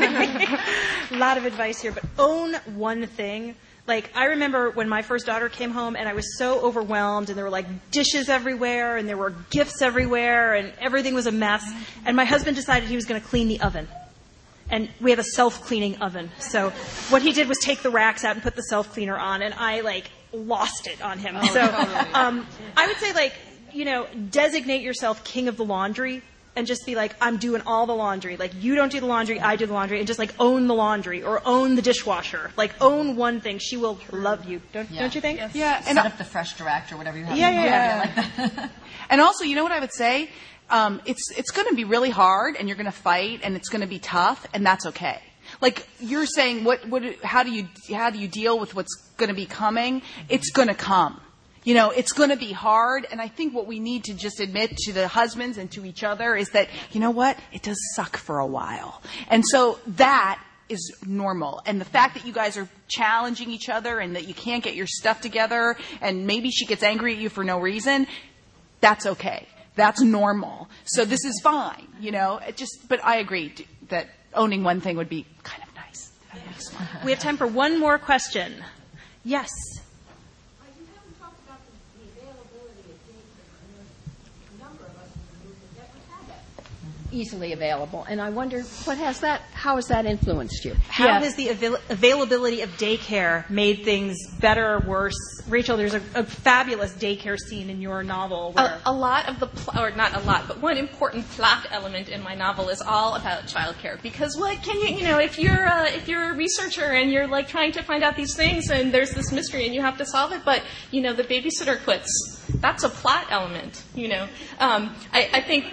a lot of advice here, but own one thing. Like, I remember when my first daughter came home and I was so overwhelmed and there were like dishes everywhere and there were gifts everywhere and everything was a mess. And my husband decided he was going to clean the oven. And we have a self-cleaning oven. So what he did was take the racks out and put the self-cleaner on, and I, like, lost it on him. Oh, so um, I would say, like, you know, designate yourself king of the laundry and just be like, I'm doing all the laundry. Like, you don't do the laundry, I do the laundry. And just, like, own the laundry or own the dishwasher. Like, own one thing. She will love you. Don't, yeah. don't you think? Yes. Yeah. Set and up the Fresh Direct or whatever you have. Yeah, yeah, yeah. Like that. And also, you know what I would say? Um, it's it's going to be really hard, and you're going to fight, and it's going to be tough, and that's okay. Like you're saying, what what how do you how do you deal with what's going to be coming? It's going to come. You know, it's going to be hard, and I think what we need to just admit to the husbands and to each other is that, you know what, it does suck for a while, and so that is normal. And the fact that you guys are challenging each other and that you can't get your stuff together, and maybe she gets angry at you for no reason, that's okay. That's normal. So this is fine, you know. It just, but I agree that owning one thing would be kind of nice. We have time for one more question. Yes. You haven't talked about the availability of daycare. A number of us in the movement never had that. easily available. And I wonder, what has that, how has that influenced you? How Yeah. has the avail- availability of daycare made things better or worse? Rachel, there's a, a fabulous daycare scene in your novel. Where A, a lot of the, pl- or not a lot, but one important plot element in my novel is all about childcare. Because what can you, you know, if you're uh, if you're a researcher and you're like trying to find out these things and there's this mystery and you have to solve it, but you know the babysitter quits. That's a plot element, you know. Um, I, I think,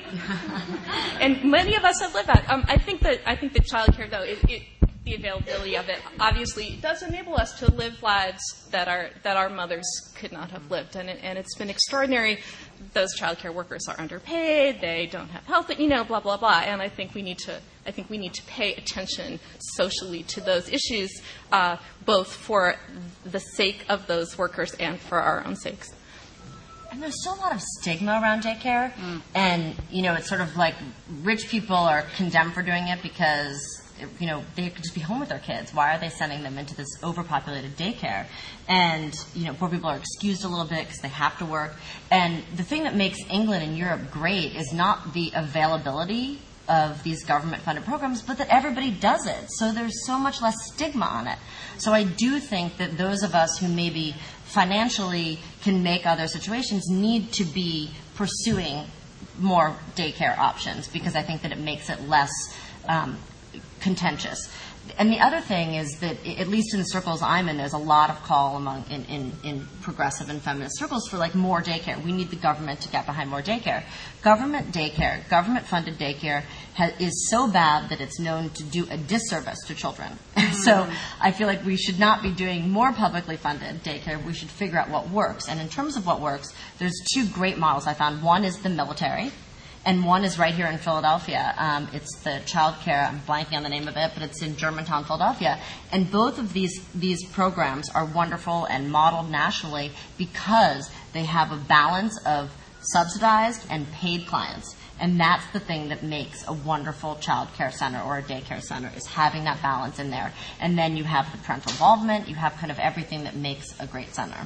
and many of us have lived that. Um, I think that I think that childcare, though, it, it, the availability of it obviously does enable us to live lives that our that our mothers could not have lived, and it, and it's been extraordinary. Those childcare workers are underpaid; they don't have health, you know, blah blah blah. And I think we need to I think we need to pay attention socially to those issues, uh, both for the sake of those workers and for our own sakes. And there's still a lot of stigma around daycare. Mm. And, you know, it's sort of like rich people are condemned for doing it because, you know, they could just be home with their kids. Why are they sending them into this overpopulated daycare? And, you know, poor people are excused a little bit because they have to work. And the thing that makes England and Europe great is not the availability of these government-funded programs, but that everybody does it. So there's so much less stigma on it. So I do think that those of us who maybe financially can make other situations need to be pursuing more daycare options, because I think that it makes it less um, contentious. And the other thing is that, at least in the circles I'm in, there's a lot of call among in, in, in progressive and feminist circles for like more daycare. We need the government to get behind more daycare. Government daycare, government-funded daycare, ha- is so bad that it's known to do a disservice to children. Mm-hmm. So I feel like we should not be doing more publicly funded daycare. We should figure out what works. And in terms of what works, there's two great models I found. One is the military. And one is right here in Philadelphia. Um, it's the child care, I'm blanking on the name of it, but it's in Germantown, Philadelphia. And both of these, these programs are wonderful and modeled nationally because they have a balance of subsidized and paid clients. And that's the thing that makes a wonderful child care center or a daycare center, is having that balance in there. And then you have the parental involvement, you have kind of everything that makes a great center.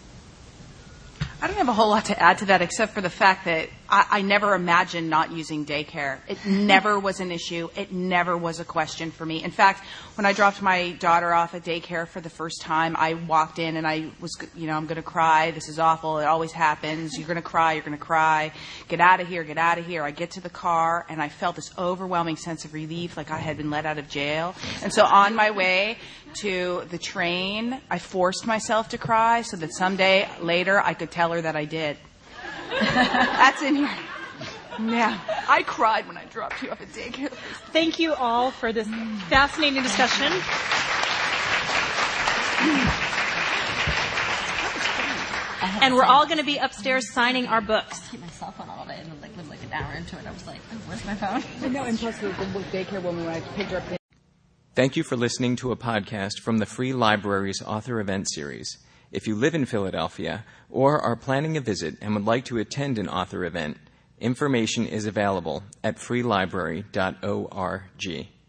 I don't have a whole lot to add to that, except for the fact that I, I never imagined not using daycare. It never was an issue. It never was a question for me. In fact, when I dropped my daughter off at daycare for the first time, I walked in and I was, you know, I'm going to cry. This is awful. It always happens. You're going to cry. You're going to cry. Get out of here. Get out of here. I get to the car and I felt this overwhelming sense of relief, like I had been let out of jail. And so on my way to the train, I forced myself to cry so that someday later I could tell her that I did. That's in here. Yeah. I cried when I dropped you off at daycare. Thank you all for this fascinating discussion. And we're all going to be upstairs signing our books. I keep my cell phone all day and then like live like an hour into it. I was like, oh, where's my phone? No, and plus with, with daycare when we went, I picked her up. Thank you for listening to a podcast from the Free Library's author event series. If you live in Philadelphia or are planning a visit and would like to attend an author event, information is available at free library dot org.